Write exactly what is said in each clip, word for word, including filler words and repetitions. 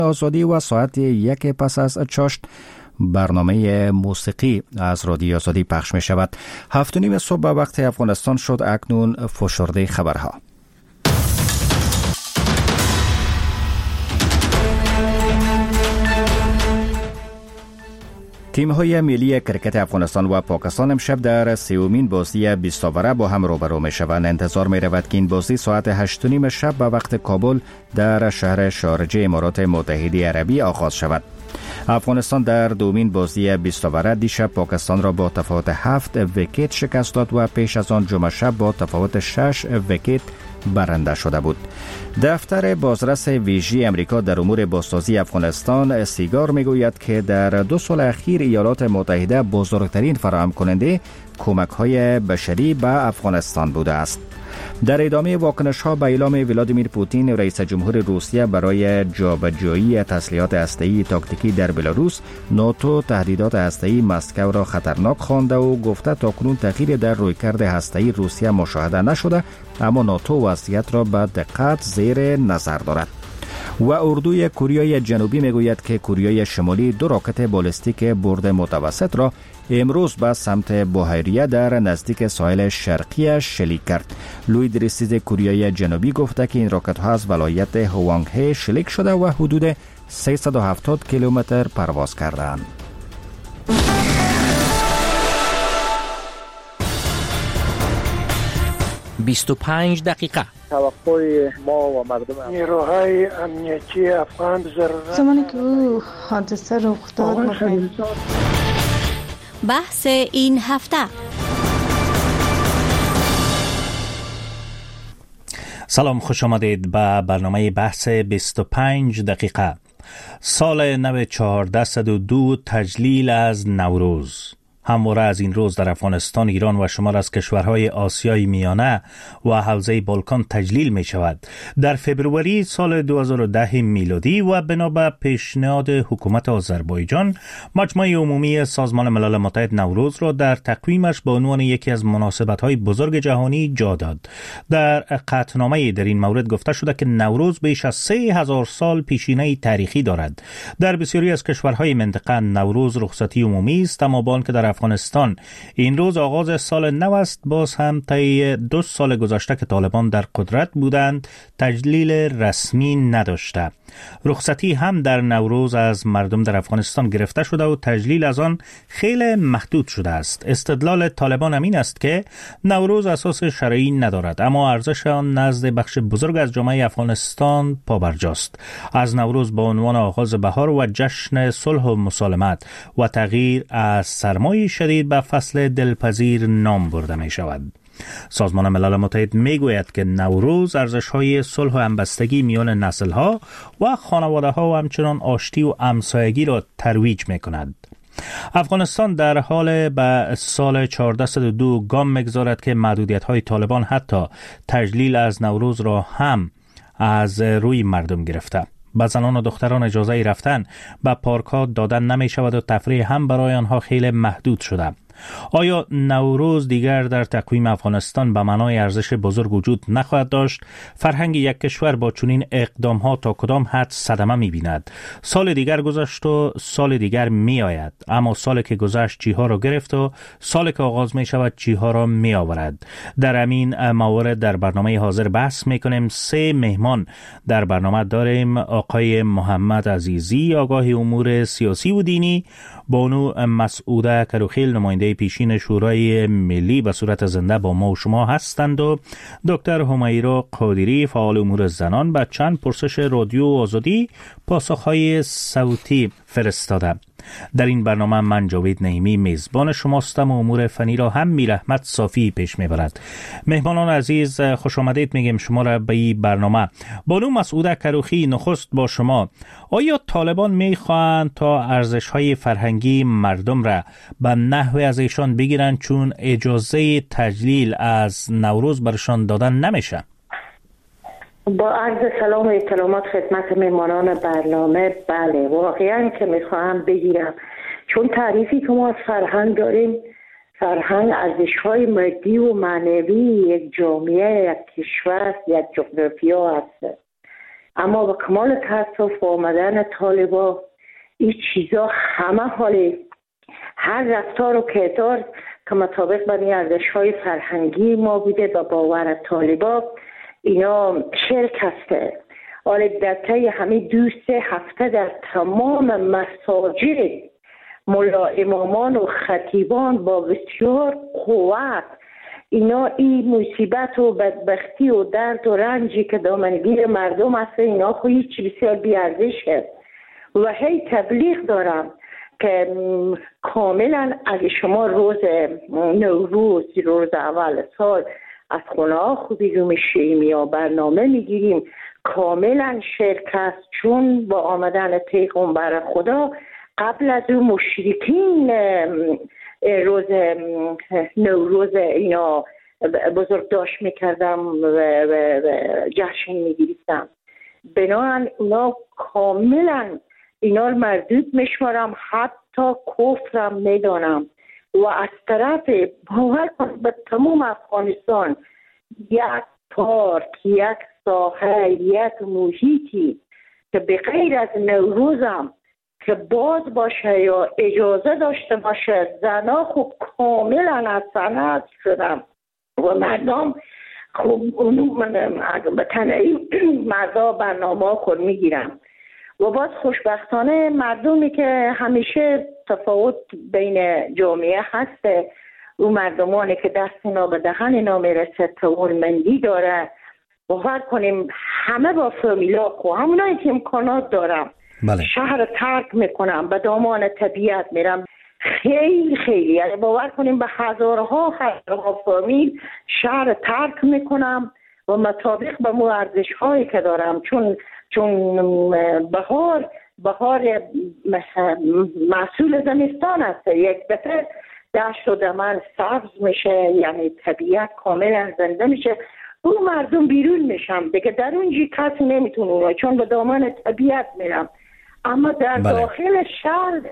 آزادی و ساعت یک پس از چاشت برنامه موسیقی از رادیو آزادی پخش می شود. هفت و نیم صبح به وقت افغانستان شد. اکنون فشرده خبرها. تیم‌های ملی کرکت افغانستان و پاکستان امشب در سومین بازی بیست اوره با هم روبرو می‌شوند. انتظار می‌رود که این بازی ساعت هشت و نیم شب به وقت کابل در شهر شارجه امارات متحده عربی آغاز شود. افغانستان در دومین بازی بیست اوره دیشب پاکستان را با تفاوت هفت ویکت شکست داد و پیش از آن جمعه شب با تفاوت شش ویکت برنده شده بود. دفتر بازرس ویژه امریکا در امور بازسازی افغانستان سیگار میگوید که در دو سال اخیر ایالات متحده بزرگترین فراهم کننده کمک های بشری به افغانستان بوده است. در ادامه واکنش ها به اعلام ولادیمیر پوتین رئیس جمهور روسیه برای جابجایی تسلیحات هسته‌ای تاکتیکی در بلاروس، ناتو تهدیدات هسته‌ای مسکو را خطرناک خوانده و گفته تاکنون تغییر در رویکرد هسته‌ای روسیه مشاهده نشده، اما ناتو وضعیت را به دقت زیر نظر دارد. و اردوی کره جنوبی میگوید که کره شمالی دو راکت بالستیک برد متوسط را امروز به سمت بحیره در نزدیک ساحل شرقی شلیک کرد. لوید رسید کره جنوبی گفته که این راکت ها از ولایت هوانگهه شلیک شده و حدود سیصد و هفتاد کیلومتر پرواز کردند. بیست و پنج دقیقه. توقع ما و مردم نیروهای امنیتی افغان ضرورت زمانی که او حادثه رخ داد بحث این هفته. سلام، خوش آمدید به برنامه بحث بیست و پنج دقیقه. سال نو چهارده و دو تجلیل از نوروز. همواره از این روز در افغانستان، ایران و شمار از کشورهای آسیای میانه و حوزه بالکان تجلیل می شود. در فبروری سال دو هزار و ده میلادی و بنابر پیشنهاد حکومت آذربایجان، مجمع عمومی سازمان ملل متحد نوروز را در تقویمش به عنوان یکی از مناسبت‌های بزرگ جهانی جا داد. در قطعنامه در این مورد گفته شده که نوروز بیش از سه هزار سال پیشینه تاریخی دارد. در بسیاری از کشورهای منطقه نوروز رخصتی عمومی است، اما با آنکه در افغانستان این روز آغاز سال نو است، باز هم طی دو سال گذشته که طالبان در قدرت بودند تجلیل رسمی نداشته. رخصتی هم در نوروز از مردم در افغانستان گرفته شده و تجلیل از آن خیلی محدود شده است. استدلال طالبان همین است که نوروز اساس شرعی ندارد، اما ارزش آن نزد بخش بزرگ از جامعه افغانستان پابرجاست. از نوروز به عنوان آغاز بهار و جشن صلح و مسالمت و تغییر از سرمای شدید به فصل دلپذیر نام برده می شود. سازمان ملل متحد می گوید که نوروز ارزش‌های صلح و همبستگی میان نسل‌ها و خانواده‌ها و همچنان آشتی و همسایگی را ترویج می کند. افغانستان در حال به سال چهارده صد و دو گام می‌گذارد که محدودیت‌های طالبان حتی تجلیل از نوروز را هم از روی مردم گرفته. به زنان و دختران اجازه رفتن به پارک‌ها دادن نمی شود و تفریح هم برای آنها خیلی محدود شده. آیا نوروز دیگر در تقویم افغانستان به معنای ارزش بزرگ وجود نخواهد داشت؟ فرهنگ یک کشور با چنین اقدام‌ها تا کدام حد صدمه می‌بیند؟ سال دیگر گذشت و سال دیگر می‌آید، اما سالی که گذشت چیها را گرفت و سالی که آغاز می‌شود چیها را می‌آورد. در همین موارد در برنامه حاضر بحث می‌کنیم. سه مهمان در برنامه داریم: آقای محمد عزیزی، آگاه امور سیاسی و دینی، بانو مسعوده کروخیل، نماینده پیشین شورای ملی به صورت زنده با ما و شما هستند، و دکتر همیرا قادری، فعال امور زنان، به چند پرسش رادیو آزادی پاسخهای صوتی فرستاده. در این برنامه من جاوید نعیمی میزبان شماستم و امور فنی را هم میرحمت صافی پیش میبرد. مهمانان عزیز خوش آمدید میگیم شما را به این برنامه. بانو مسعوده کروخی، نخست با شما. آیا طالبان میخواهند تا ارزش‌های فرهنگی مردم را به نحوی از ایشان بگیرند چون اجازه تجلیل از نوروز برشان دادن نمیشه؟ با عرض سلام و احترامات خدمت مهمانان برنامه، بله واقعا که میخواهم بگیرم، چون تعریفی که ما از فرهنگ داریم، فرهنگ ارزش‌های مادی و معنوی یک جامعه، یک کشور، یک جغرافیا هست. اما به کمال تاسف آمدن طالبا این چیزا همه حالی هر رفتار و کردار که مطابق با این ارزش‌های فرهنگی ما بوده و باور طالبا اینا شرک هسته. حالا در طی همین دو سه هفته در تمام مساجد ملا امامان و خطیبان با بسیار قوت اینا این مصیبت و بدبختی و درد و رنجی که دامنگیر مردم هست اینا خو هیچی بسیار بیارزشه و هی تبلیغ دارم که کاملا اگه شما روز نوروز روز اول سال از خونه ها خوبی رو میشیم یا برنامه میگیریم کاملا شرک است، چون با آمدن پیغمبر خدا قبل از اون مشرکین روز نوروز اینا بزرگ داشت میکردم و جشن میگیریستم. بنابراین اونا کاملا اینا رو مردود میشمارم، حتی کفرم میدانم و از طرف باور کنید به تمام افغانستان یک پارک، یک ساحه، یک محیطی که به غیر از نوروزم که باز باشه یا اجازه داشته باشه زنا خوب کاملا از صنعت شدم و مردم خوب اونو من به تنهی مردا برنامه خود میگیرم و باز خوشبختانه مردمی که همیشه تفاوت بین جامعه هسته و مردمانی که دست اینا به دهن اینا میرسه توانمندی داره باور کنیم همه با فامیلا خو همونایی که امکانات دارم بله. شهر ترک میکنم به دامان طبیعت میرم خیلی خیلی یعنی باور کنیم به هزارها هزارها فامیل شهر ترک میکنم و مطابق به مو ارزش هایی که دارم چون چون بهار بهار محصول زمستان است یک دفعه دشت و دمن سبز میشه یعنی طبیعت کاملا زنده میشه اون مردم بیرون میشم دیگه در اونجی کسی نمیتونه چون به دامان طبیعت میرم اما در بله. داخل شهر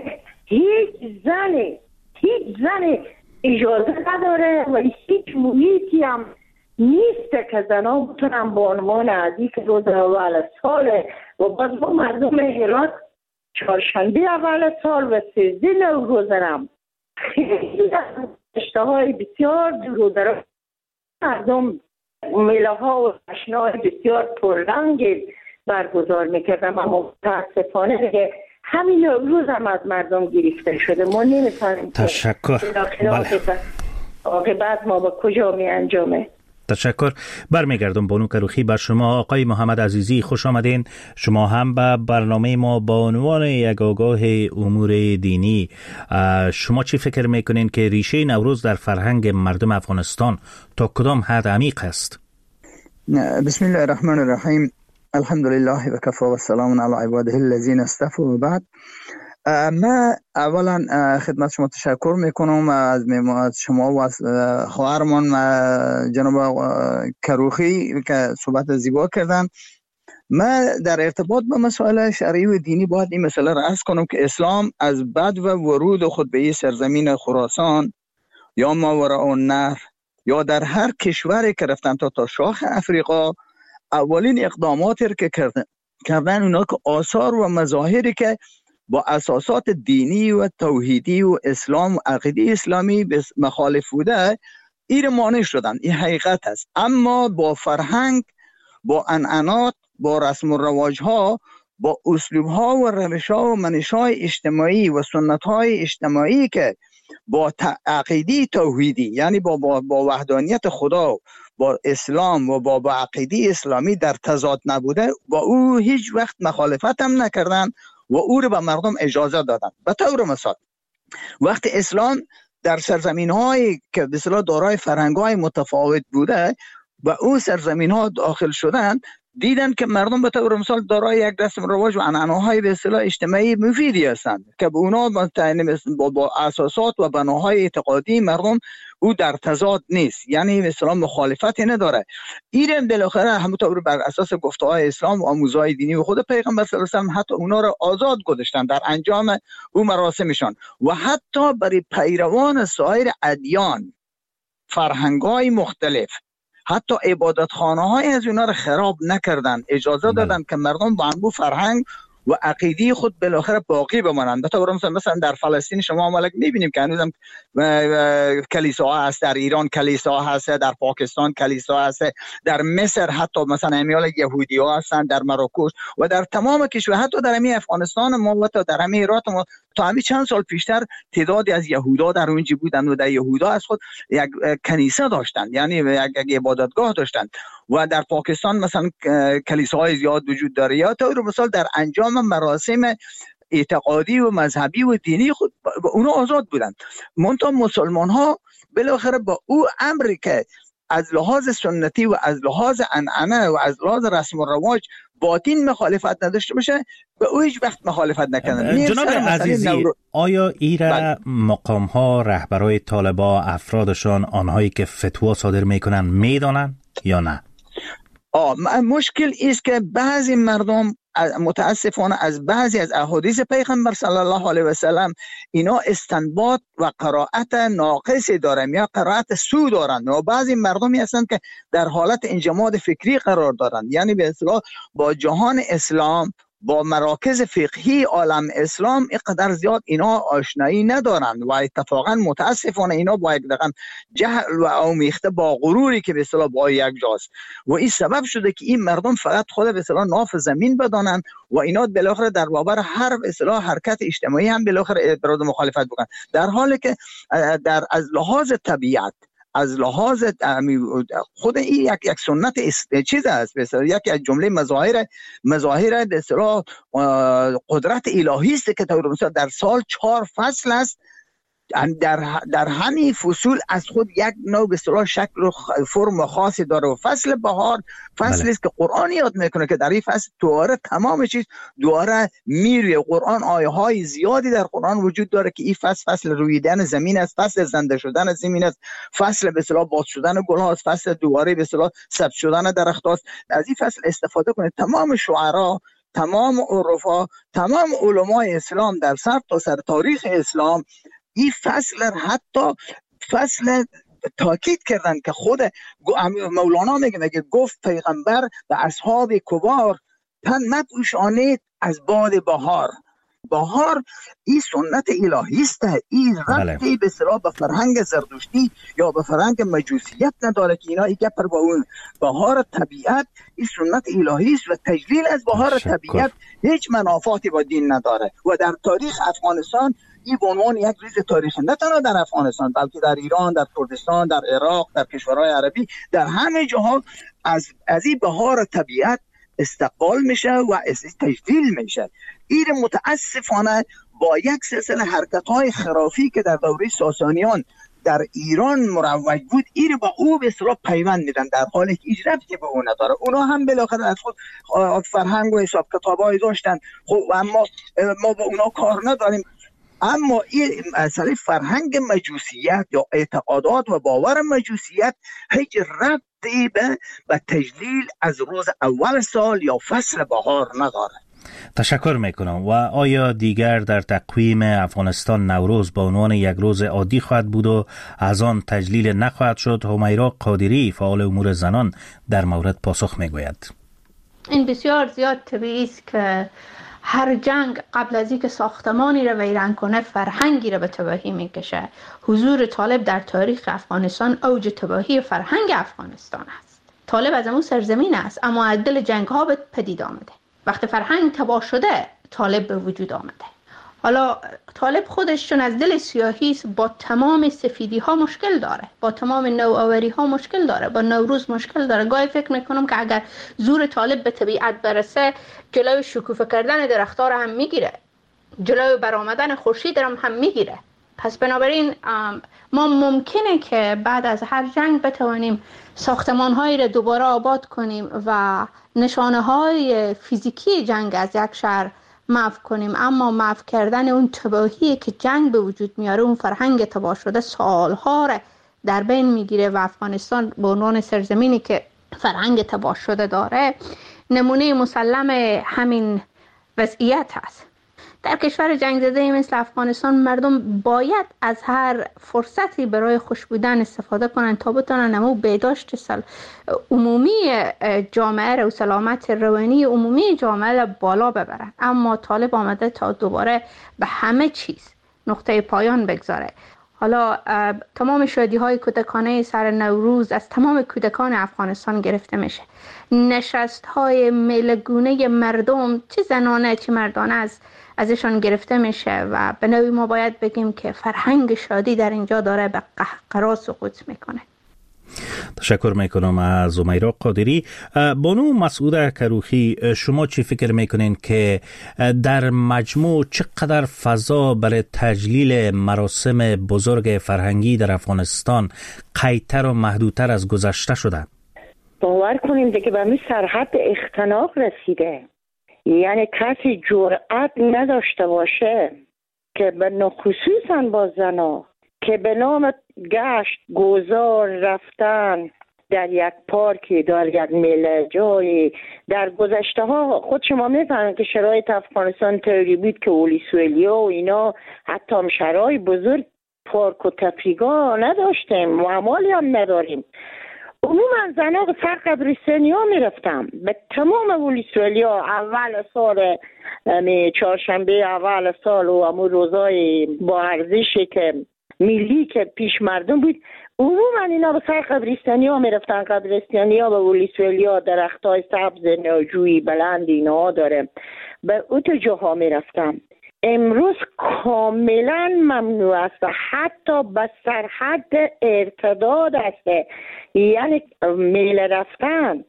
هیچ زنی هیچ زنی اجازه نداره و هیچ محیطی هم نیست که زنها بتونن با عنوان عزیز که روز اول ساله و باز با مردم هرات چهارشنبه اول سال و سیزده نوروزنم خیلی اشتهای بسیار دور و دراز مردم میله ها و اشنای بسیار پررنگ برگزار میکردم اما متاسفانه دیگه همین نوروز هم از مردم گرفته شده ما نمیتونیم تشکر بله. عاقبت ما با کجا می انجامه. تشکر. برمیگردم بانو کروخی بر شما. آقای محمد عزیزی خوش آمدین. شما هم به برنامه ما با عنوان یک آگاه امور دینی شما چی فکر میکنین که ریشه نوروز در فرهنگ مردم افغانستان تا کدام حد عمیق است؟ بسم الله الرحمن الرحیم. الحمدلله و کفا و سلام علی عباده الذین اصطفى و بعد. من اولا خدمت شما تشکر میکنم از شما و از خواهرمان جناب کروخی که صحبت زیبا کردن. من در ارتباط با مسائل شرعی و دینی باید این مسئله را عرض کنم که اسلام از بعد و ورود خود به این سرزمین خراسان یا ماوراء النهر یا در هر کشوری که رفتن تا تا شاخ افریقا اولین اقداماتی که کردن کردن اونا که آثار و مظاهری که با اساسات دینی و توحیدی و اسلام و عقیده اسلامی مخالف بوده این مانع شدن. این حقیقت است. اما با فرهنگ، با عنعنات، با رسم و رواج ها، با اسلوب ها و روش ها و منش های اجتماعی و سنت های اجتماعی که با عقیده توحیدی یعنی با, با, با وحدانیت خدا با اسلام و با, با عقیده اسلامی در تضاد نبوده با او هیچ وقت مخالفت هم نکردن و او رو به مردم اجازه دادن. به طور مثال وقتی اسلام در سرزمین هایی که به اصطلاح دارای فرهنگ های متفاوت بوده و اون سرزمین ها داخل شدن دیدن که مردم به طور مثال دارای یک رسم رواج و عنعنه‌های به اصطلاح اجتماعی مفیدی هستند که به اونا با, با اساسات و بناهای اعتقادی مردم او در تضاد نیست، یعنی مثلا مخالفتی نداره. این بالاخره همونطور بر اساس گفته‌های اسلام و آموزهای دینی و خود پیغمبر صلی الله علیه و آله حتی اونا را آزاد گذاشتن در انجام او مراسمشان و حتی برای پیروان سایر ادیان فرهنگ‌های مختلف حتی عبادت خانه های از اونا رو خراب نکردن، اجازه دادن که مردم با انبوه فرهنگ و عقیده خود بالاخره باقی بمانند. به طور مثلا مثلا در فلسطین شما مالک میبینیم که هنوزم کلیساها هست، در ایران کلیساها هست، در پاکستان کلیساها هست، در مصر حتی مثلا امیال یهودی ها هستن، در مراکش و در تمام کشور، حتی در همین افغانستان ما و تا در همین ایران ما تا همین چند سال پیشتر تعدادی از یهودا در اونجا بودن و در یهودا از خود یک کنیسه داشتن، یعنی یک عبادتگاه داشتن. و در پاکستان مثلا کلیساهای زیاد وجود داره. یا طور مثال در انجام مراسم اعتقادی و مذهبی و دینی خود اونا آزاد بودن. منتها مسلمان ها بالاخره با او امری که از لحاظ سنتی و از لحاظ عنعنه و از لحاظ رسم و رواج باطین مخالفت نداشته باشه، به او هیچ وقت مخالفت نکردن. جناب عزیزی نورو... آیا ایره مقام ها، رهبرای طالبا، افرادشان، آنهایی که فتوا صادر میکنن میدانن یا نه؟ آه مشکل است که بعضی مردم متاسفانه از بعضی از احادیث پیغمبر صلی الله علیه و سلم اینا استنباط و قرائت ناقصی دارن یا قرائت سو دارن و بعضی مردمی هستند که در حالت انجماد فکری قرار دارن، یعنی به اصطلاح با جهان اسلام، با مراکز فقهی عالم اسلام اینقدر زیاد اینا آشنایی ندارند و اتفاقا متاسفانه اینا با یک رقم جهل و آمیخته با غروری که به اصطلاح با یک جاست و این سبب شده که این مردم فقط خود به اصطلاح ناف زمین بدانند و اینا بالاخره در برابر هر به اصطلاح حرکت اجتماعی هم بالاخره ابراز مخالفت بکنن، در حالی که در از لحاظ طبیعت، از لحاظ خود این یک یک سنت چیز است، به اصطلاح یک از جمله مظاهر مظاهر به اصطلاح قدرت الهی است که در سال چهار فصل است، در در همین فصول از خود یک نوع به اصطلاح شکل و فرم خاصی داره و فصل بهار فصلی است که قرآن یاد میکنه که در این فصل دوباره تمام چیز دوباره میره. قرآن آیه های زیادی در قرآن وجود داره که این فصل فصل رویدن زمین است، فصل زنده شدن زمین است، فصل به اصطلاح باز شدن گل هاست، فصل دوباره به اصطلاح سبز شدن درخت هاست. از این فصل استفاده کنه. تمام شعرا، تمام عرفا، تمام علمای اسلام در سر تا سر تاریخ اسلام این فصل حتی فصل تاکید کردن که خود مولانا میگه میگه گفت پیغمبر به اصحاب کبار تن مپوشانید از باد بهار. بهار این سنت الهی است، این ربطی به اصطلاح به فرهنگ زردشتی یا به فرهنگ مجوسیت نداره که اینا ایگه پر با اون بهار طبیعت این سنت الهی است و تجلیل از بهار طبیعت هیچ منافاتی با دین نداره و در تاریخ افغانستان این به عنوان یک ریز تاریخی نه تنها در افغانستان بلکه در ایران، در کردستان، در عراق، در کشورهای عربی، در همه جاها از از این بهار طبیعت استقبال میشه و تجلیل میشه. این متاسفانه با یک سلسله حرکت‌های خرافی که در دوره ساسانیان در ایران مروج بود این با او به اصطلاح پیوند میدن، در حالی که هیچ ربطی به اون نداره. اونا هم بالاخره از خود فرهنگ و حساب کتابای داشتن، خب اما ما با اونا کار نداریم. اما این مسئله فرهنگ مجوسیت یا اعتقادات و باور مجوسیت هیچ ربطی به به تجلیل از روز اول سال یا فصل بهار نداره. تشکر میکنم. و آیا دیگر در تقویم افغانستان نوروز به عنوان یک روز عادی خواهد بود و از آن تجلیل نخواهد شد؟ همیرا قادری فعال امور زنان در مورد پاسخ میگوید. این بسیار زیاد طبیعی است که هر جنگ قبل از اینکه ساختمانی را ویران کنه فرهنگی را به تباهی میکشه. حضور طالب در تاریخ افغانستان اوج تباهی فرهنگ افغانستان است. طالب از همون سرزمین است اما از دل جنگ ها به پدید آمده. وقتی فرهنگ تباه شده طالب به وجود آمده. حالا طالب خودش چون از دل سیاهی است با تمام سفیدی ها مشکل داره، با تمام نوآوری ها مشکل داره، با نوروز مشکل داره. گاهی فکر میکنم که اگر زور طالب به طبیعت برسه جلوی شکوفه کردن درخت‌ها را هم میگیره، جلوی برآمدن خورشید را هم میگیره. پس بنابراین ما ممکنه که بعد از هر جنگ بتوانیم ساختمان‌هایی را دوباره آباد کنیم و نشانه‌های فیزیکی جنگ از یک شهر معف کنیم، اما معف کردن اون تباهی که جنگ به وجود میاره، اون فرهنگ تباه شده سالها را در بین میگیره و افغانستان به عنوان سرزمینی که فرهنگ تباه شده داره نمونه مسلم همین وضعیت هست. در کشور جنگ زده مثل افغانستان مردم باید از هر فرصتی برای خوش بودن استفاده کنند تا بتونن نمو بهداشت سل... عمومی جامعه رو و سلامت روانی عمومی جامعه رو بالا ببرن. اما طالب آمده تا دوباره به همه چیز نقطه پایان بگذاره. حالا تمام شادی های کودکانه سر نوروز از تمام کودکان افغانستان گرفته میشه. نشست های میلگونه مردم چه زنانه چه مردانه از ازشان گرفته میشه و به نوعی ما باید بگیم که فرهنگ شادی در اینجا داره به قهقرا سقوط میکنه. تشکر میکنم از امیرا قادری. بانو مسعود کروخی، شما چی فکر میکنین که در مجموع چقدر فضا برای تجلیل مراسم بزرگ فرهنگی در افغانستان قیدتر و محدودتر از گذشته شده؟ باور کنیم دیگه به می سرحد اختناق رسیده. یعنی کسی جرأت نداشته باشه که به خصوصا با زنا که به نام گشت گذار رفتن در یک پارکی، در یک میله جایی، در گذشته ها خود شما میفهمید که شرایط افغانستان طوری بود که اولیسوالیا و اینا حتی هم شرایط بزرگ پارک و تفریگاه نداشتیم، معمالی هم نداریم. عموما زنها به سر قبرستانی ها میرفتم به تمام اولیسوالیا اول سال چهارشنبه اول سال و امو روزای با ارزشی که ملی که پیش مردم بود، عموما اینا به سر قبرستانی ها میرفتن. قبرستانی ها به اولیسوالیا درخت های سبز ناجوی بلند اینا داره، به اوت جاها میرفتم. امروز کاملا ممنوع است و حتی به سرحد ارتداد است، یعنی میل رفتن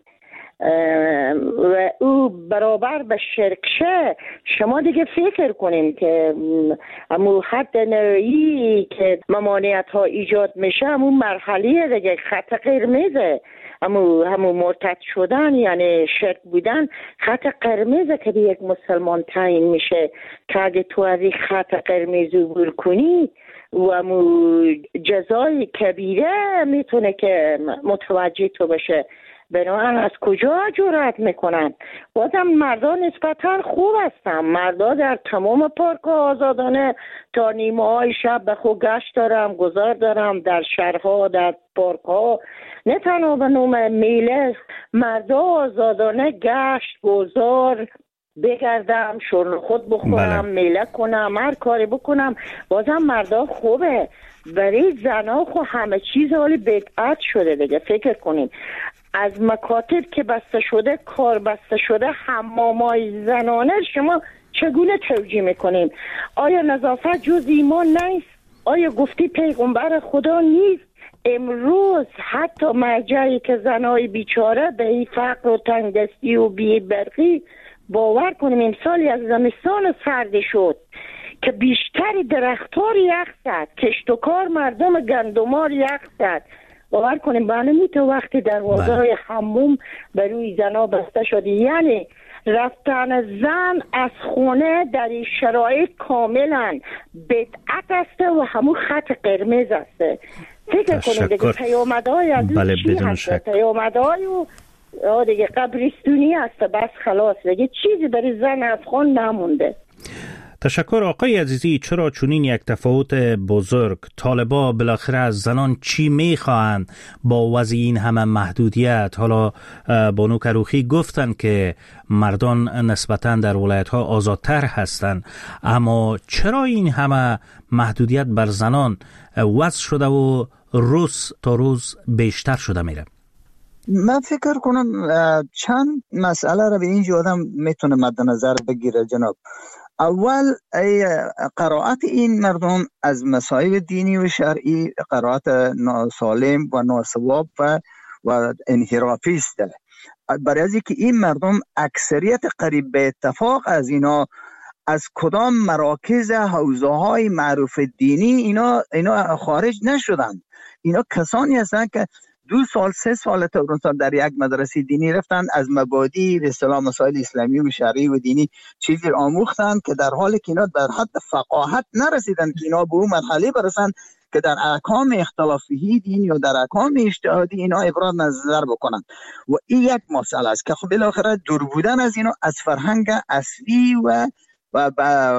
و او برابر به شرکشه. شما دیگه فکر کنیم که امو حد نهایی که ممانعت ها ایجاد میشه همون مرحله دیگه خط قرمزه، همو همو مرتد شدن یعنی شرک بودن خط قرمزه که به یک مسلمان تعیین میشه که اگه تو از این خط قرمز عبور کنی و همو جزای کبیره میتونه که متوجه تو بشه. بنابراین از کجا جرأت میکنن؟ بازم مردان نسبتا خوب هستن، مردا در تمام پارک آزادانه تا نیمه های شب به خود گشت دارم گذار دارم در شهرها در پارک ها، نه تنها به نوم میله، مردا آزادانه گشت گذار بگردم، شرن خود بخورم، بله. میله کنم، هر کاری بکنم. بازم مردا خوبه. برای زنا خو همه چیز حالی بدعت شده دیگه. فکر کنیم از مکاتب که بسته شده، کار بسته شده، حمامای زنانه شما چگونه توجیه میکنیم؟ آیا نظافت جز ایمان نیست؟ آیا گفتی پیغمبر خدا نیست؟ امروز حتی مرجعی که زنای بیچاره به این فقر و تنگدستی و بی برقی، باور کنیم امسالی از زمستان سرد شد که بیشتری درختار یخ زد، کشت و کار مردم گندمار یخ زد. باور کنیم بانه تو وقتی دروازه حموم بروی زنا بسته شده، یعنی رفتن زن از خونه در این شرایط کاملا بدعت است و همون خط قرمز است. فکر کنیم دیگه پیامدهای از بله چی هست؟ پیامدهای و دیگه قبرستونی هست. بس خلاص دیگه چیزی برای زن افغان نمونده. تشکر آقای عزیزی. چرا چنین یک تفاوت بزرگ؟ طالبا بالاخره از زنان چی میخواهند با وضع این همه محدودیت؟ حالا بانو کروخی گفتن که مردان نسبتاً در ولایت ها آزادتر هستند، اما چرا این همه محدودیت بر زنان وضع شده و روز تا روز بیشتر شده میره؟ من فکر کنم چند مسئله را به این آدم میتونه مد نظر بگیره جناب. اول قرائت این مردم از مصائب دینی و شرعی قرائت ناسالم و ناسواب و و انحرافی است. برای از اینکه این مردم اکثریت قریب به اتفاق از اینا از کدام مراکز حوزه های معروف دینی اینا اینا خارج نشدن. اینا کسانی هستند که دو سال سه سال تا در یک مدرسه دینی رفتن، از مبادی به اصطلاح مسائل اسلامی و شرعی و دینی چیزی آموختن که در حالی که اینا در حد فقاهت نرسیدن که اینا به اون مرحله برسن که در احکام اختلافی دینی و در احکام اجتهادی اینا ابراز نظر بکنن. و این یک مسئله است که خب بالاخره دور بودن از اینا از فرهنگ اصلی و و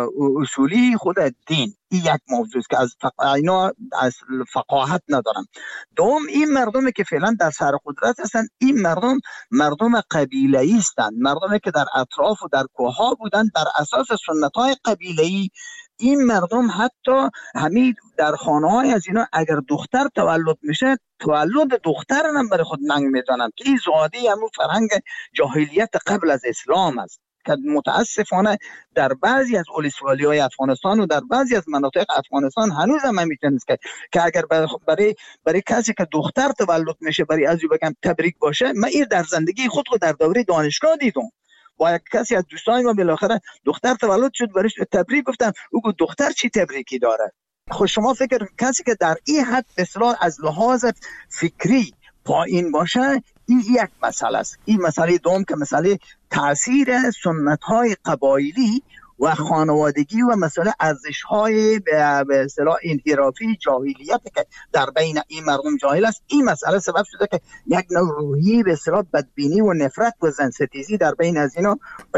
اصولی خود دین. این یک موضوع است که از فق... اینا از فقاهت ندارن. دوم، این مردمی که فعلا در سر قدرت هستند، این مردم مردم قبیله‌ای هستند، مردمی که در اطراف و در کوه‌ها بودند بر اساس سنت‌های قبیله‌ای. این مردم حتی همین در خانه‌های از اینا اگر دختر تولد میشه، تولد دختر هم برای خود ننگ میدانند که این زادی همون فرهنگ جاهلیت قبل از اسلام است که متاسفانه در بعضی از ولسوالی‌های افغانستان و در بعضی از مناطق افغانستان هنوز هم میتونه که که اگر برای برای کسی که دختر تولد میشه برای از بگم تبریک باشه. من این در زندگی خود رو در دوره دانشگاه دیدم. با یک کسی از دوستان ما بالاخره دختر تولد شد، برایش تبریک گفتم، او گفت دختر چی تبریکی داره؟ خود شما فکر کسی که در این حد بسیار از لحاظ فکری پایین باشه، این یک مسئله است. این مسئله دوم که مسئله تاثیر سنت‌های قبایلی و خانوادگی و مسئله ارزش‌های به اصطلاح انحرافی جاهلیت که در بین این مردم جاهل است، این مسئله سبب شده که یک نوع روحی به اصطلاح بدبینی و نفرت و زنستیزی در بین از اینا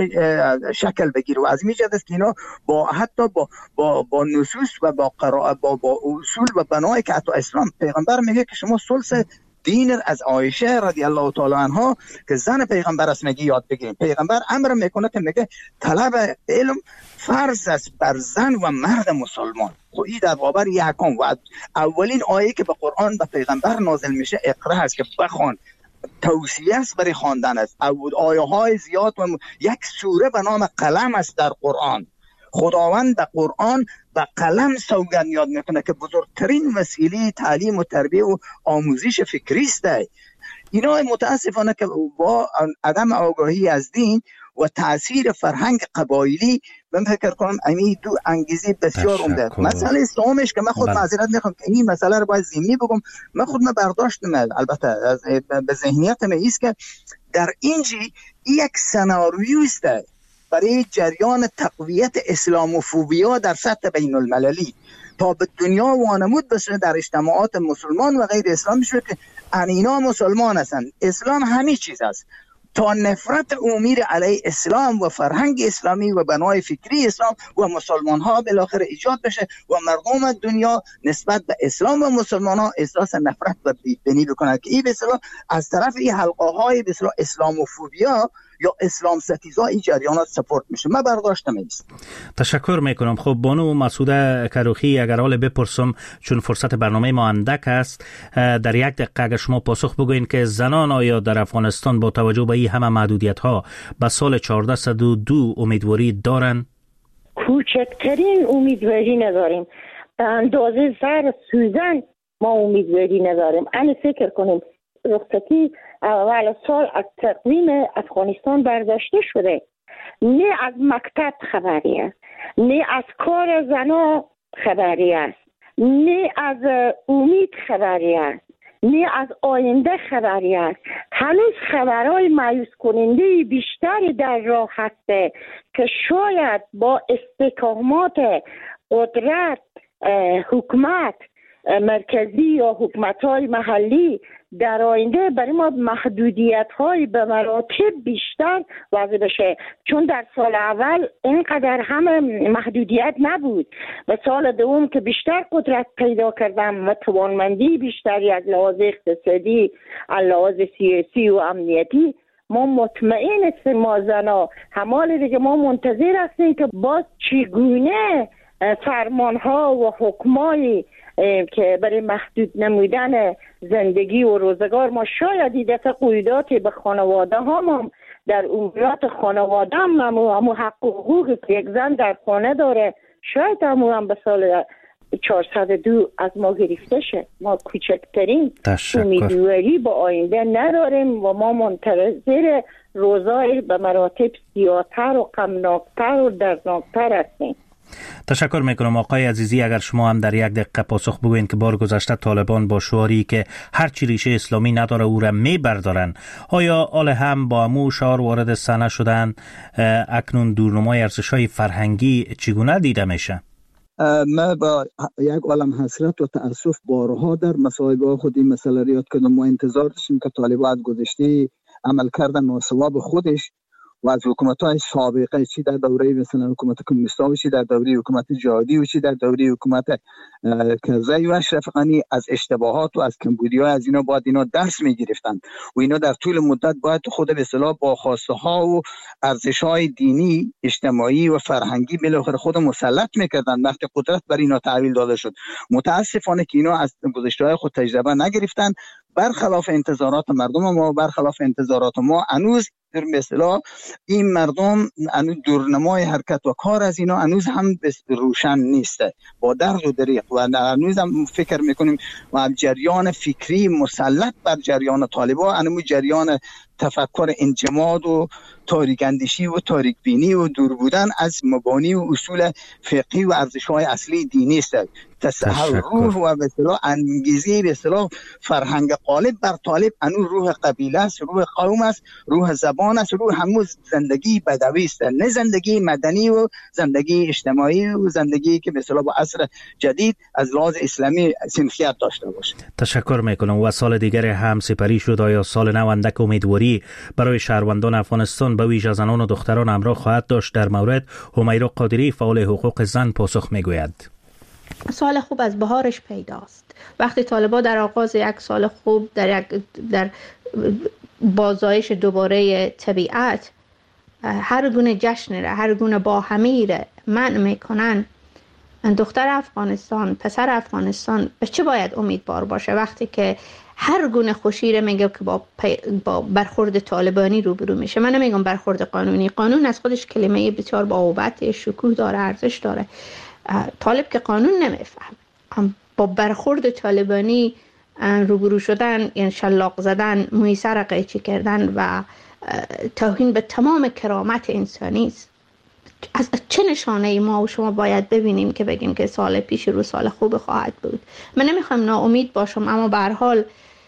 شکل بگیره و از این جهت است که اینا با حتی با با, با نصوص و با قرائت با, با اصول و بنای که حتی اسلام پیغمبر میگه که شما ثلث دین از عایشه رضی الله تعالی عنها که زن پیغمبر است میگه یاد بگیریم. پیغمبر امر میکنه که میگه طلب علم فرض است بر زن و مرد مسلمان. خب این در بابر یکم و اولین آیه که به قرآن به پیغمبر نازل میشه اقرا است که بخوان، توصیه است برای خواندن است. آیه های زیاد و یک سوره به نام قلم است در قرآن. خداوند در قرآن با قلم سوگند یاد میکنه که بزرگترین وسیله تعلیم و تربیه و آموزش فکری است. اینا متاسفانه که با عدم آگاهی از دین و تاثیر فرهنگ قبایلی من فکر کنم امی دو انگیزه بسیار عمده. مسئله سومش که من خود معذرت میخوام که این مسئله رو باید ضمنی بگم، من خود من برداشتم البته به ذهنیت من است که در اینجی یک سناریو است برای جریان تقویت اسلاموفوبیا در سطح بین المللی تا به دنیا وانمود بشه در اجتماعات مسلمان و غیر اسلامی شده که اینا مسلمان هستند، اسلام همه چیز است، تا نفرت عمومی علیه اسلام و فرهنگ اسلامی و بنای فکری اسلام و مسلمان ها بالاخره ایجاد بشه و مردم دنیا نسبت به اسلام و مسلمان ها احساس نفرت و بی‌دینی بکنند که این به اصطلاح از طرف این حلقه های به اصطلاح اسلاموفوبیا یا اسلام ستیزا این جریانات سپورت میشه. من برداشتم است. تشکر میکنم. خب بانو مسعوده کروخی، اگر حال بپرسم چون فرصت برنامه ما اندک است، در یک دقیقه اگر شما پاسخ بگوین که زنان آیا در افغانستان با توجه به این همه محدودیت ها به سال چهارده صد و دو امیدواری دارن؟ کوچکترین امیدواری نداریم. به اندازه زر سوزن ما امیدواری نداریم. انا فکر کنیم رخصتی اول سال از تقویم افغانستان برداشته شده. نه از مکتب خبری است، نه از کار زنا خبری است، نه از امید خبری است، نه از آینده خبری است. هنوز خبرهای مایوس کننده بیشتری در راه هسته که شاید با استحکامات قدرت حکومت مرکزی یا حکومت‌های محلی در آینده برای ما محدودیت‌های به مراتب بیشتر واضح بشه، چون در سال اول اینقدر همه محدودیت نبود و سال دوم که بیشتر قدرت پیدا کردم و توانمندی بیشتری از لحاظ اقتصادی، از لحاظ سیاسی و امنیتی، ما مطمئن هستیم ما زنا همال دیگه ما منتظر هستیم که باز چگونه فرمان‌ها و حکمای که برای محدود نمودن زندگی و روزگار ما شاید این دفعه قیوداتی به خانواده ها در امورات خانواده هم همو حق و حقوقی که یک زن در خانه داره شاید همو هم به سال چهارصد و دو از ما گرفته شه. ما کوچکترین امیدواری با آینده نداریم و ما منتظر روزای به مراتب سیاه‌تر و غمناک‌تر و دردناک‌تر هستیم. تشکر میکنم آقای عزیزی. اگر شما هم در یک دقیقه پاسخ بگوین که بار گذشته طالبان با شعاری که هر چی ریشه اسلامی نداره او را میبردارن، آیا آل هم با امو شعار وارد صحنه شدن؟ اکنون دورنمای ارزش‌های فرهنگی چگونه دیده میشه؟ ما با یک عالم حسرت و تأسف بارها در مصاحبه خود این مسئله ریاد کردم. ما انتظار داشتیم که طالبان از گذشته عمل کردن و ثواب خودش و از حکومت‌های سابقه، چی در دوره مثلا حکومت کمونیستا و چی در دوره حکومت جهادی و چی در دوره حکومت کرزی و اشرف غنی، از اشتباهات و از کمبودی‌ها از اینا باید اینا درس می‌گرفتن و اینا در طول مدت باید خود به اصطلاح با خواسته و ارزش‌های دینی، اجتماعی و فرهنگی بالاخره خود مسلط می‌کردن. وقتی قدرت بر اینا تحویل داده شد، متاسفانه که اینا از گذشته‌های خود تجربه نگرفتن. برخلاف انتظارات مردم ما، برخلاف انتظارات ما هنوز در مثلا این مردم هنوز دورنمای حرکت و کار از اینا هنوز هم روشن نیسته با درد و دریغ و هنوز هم فکر میکنیم و جریان فکری مسلط بر جریان طالبان، هنوز جریان تفکر انجماد و تاریک اندیشی و تاریک بینی و دور بودن از مبانی و اصول فقهی و ارزش‌های اصلی دینی است. تصحر روح و به اصطلاح انگیزه به اصطلاح فرهنگ غالب بر طالب انو روح قبیله است، روح قوم است، روح زبان است، روح همون زندگی بدوی است، نه زندگی مدنی و زندگی اجتماعی و زندگی که به اصطلاح با عصر جدید از لحاظ اسلامی سنخیت داشته باشه. تشکر میکنم. و سال دیگر هم سپری شد. آیا سال نو اندک امیدواری برای شهروندان افغانستان به ویژه زنان و دختران همراه خواهد داشت؟ در مورد همیرا قادری فعال حقوق زن پاسخ میگوید. سال خوب از بهارش پیداست. وقتی طالبان در آغاز یک سال خوب در یک در بازایش دوباره طبیعت هر گونه جشن را، هر گونه باهمی را منع میکنن، دختر افغانستان، پسر افغانستان به چه باید امیدوار باشه وقتی که هر گونه خوشی را میگه که با, با برخورد طالبانی روبرو میشه؟ من نمیگم برخورد قانونی، قانون از خودش کلمه بسیار با هویت، شکوه داره، ارزش داره. طالب که قانون نمیفهم، با برخورد طالبانی روبرو شدن، یعنی شلاق زدن، موی سر قیچی کردن و توهین به تمام کرامت انسانی است. از چه نشانه ای ما و شما باید ببینیم که بگیم که سال پیش رو سال خوب خواهد بود؟ من نمیخوام ناامید باشم، اما به هر حال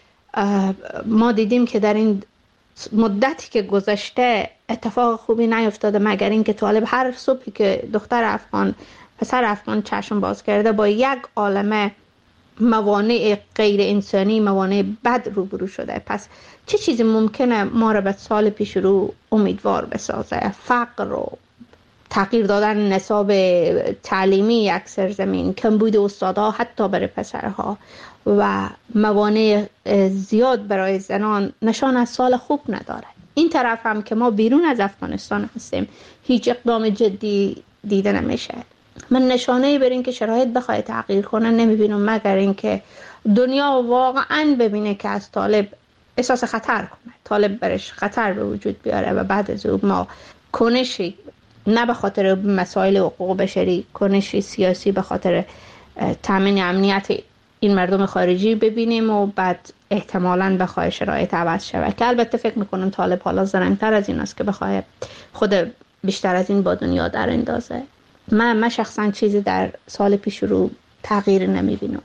ما دیدیم که در این مدتی که گذشته اتفاق خوبی نیفتاده، مگر اینکه طالب هر صبحی که دختر افغان، پسر افغان چشم باز کرده با یک عالمه موانع غیر انسانی، موانع بد روبرو شده. پس چه چیزی ممکنه ما را به سال پیش رو امیدوار بسازه؟ فقر و تغییر دادن نصاب تعلیمی یک سرزمین، کمبود استادها حتی برای پسرها و موانع زیاد برای زنان نشان از سال خوب نداره. این طرف هم که ما بیرون از افغانستان هستیم هیچ اقدام جدی دیده نمیشه. من نشانه‌ای بر این که شرایط بخواد تغییر کنه نمیبینم، مگر اینکه دنیا واقعا ببینه که از طالب احساس خطر کنه، طالب برش خطر به وجود بیاره و بعد از اون ما کنشی، نه به خاطر مسائل حقوق بشری، کنشی سیاسی به خاطر تامین امنیت این مردم خارجی ببینیم و بعد احتمالاً بخواه شرایط عوض شود، که البته فکر میکنم طالب حالا زرنگتر از این است که بخواه خود بیشتر از این با دنیا در اندازه. من من شخصا چیزی در سال پیش رو تغییر نمیبینم.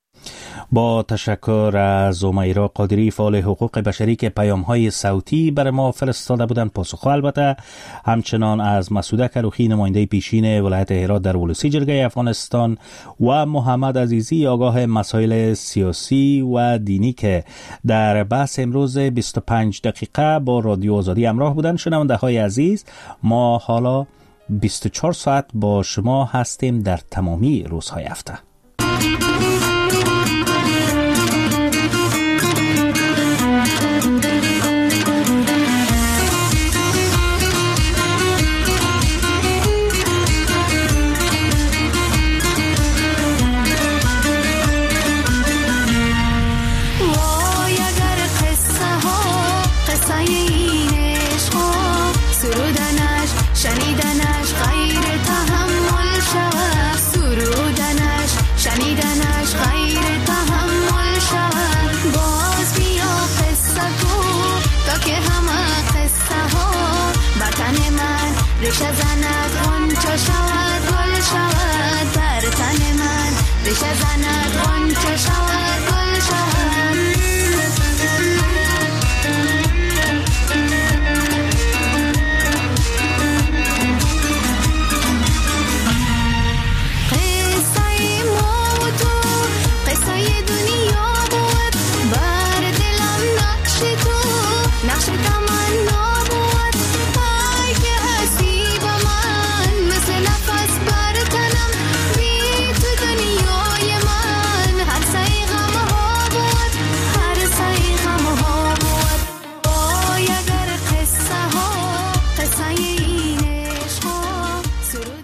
با تشکر از همیرا قادری فعال حقوق بشری که پیام‌های صوتی برای ما فرستاده بودند. پاسخ البته همچنان از مسعود کروخی نماینده پیشین ولایت هرات در ولسی جرگه افغانستان و محمد عزیزی آگاه مسائل سیاسی و دینی که در بحث امروز بیست و پنج دقیقه با رادیو آزادی همراه بودند. شنونده‌های عزیز، ما حالا بیست و چهار ساعت با شما هستیم در تمامی روزهای هفته. ریشه زند غنچه شود گل شود در تن من، ریشه زند غنچه شود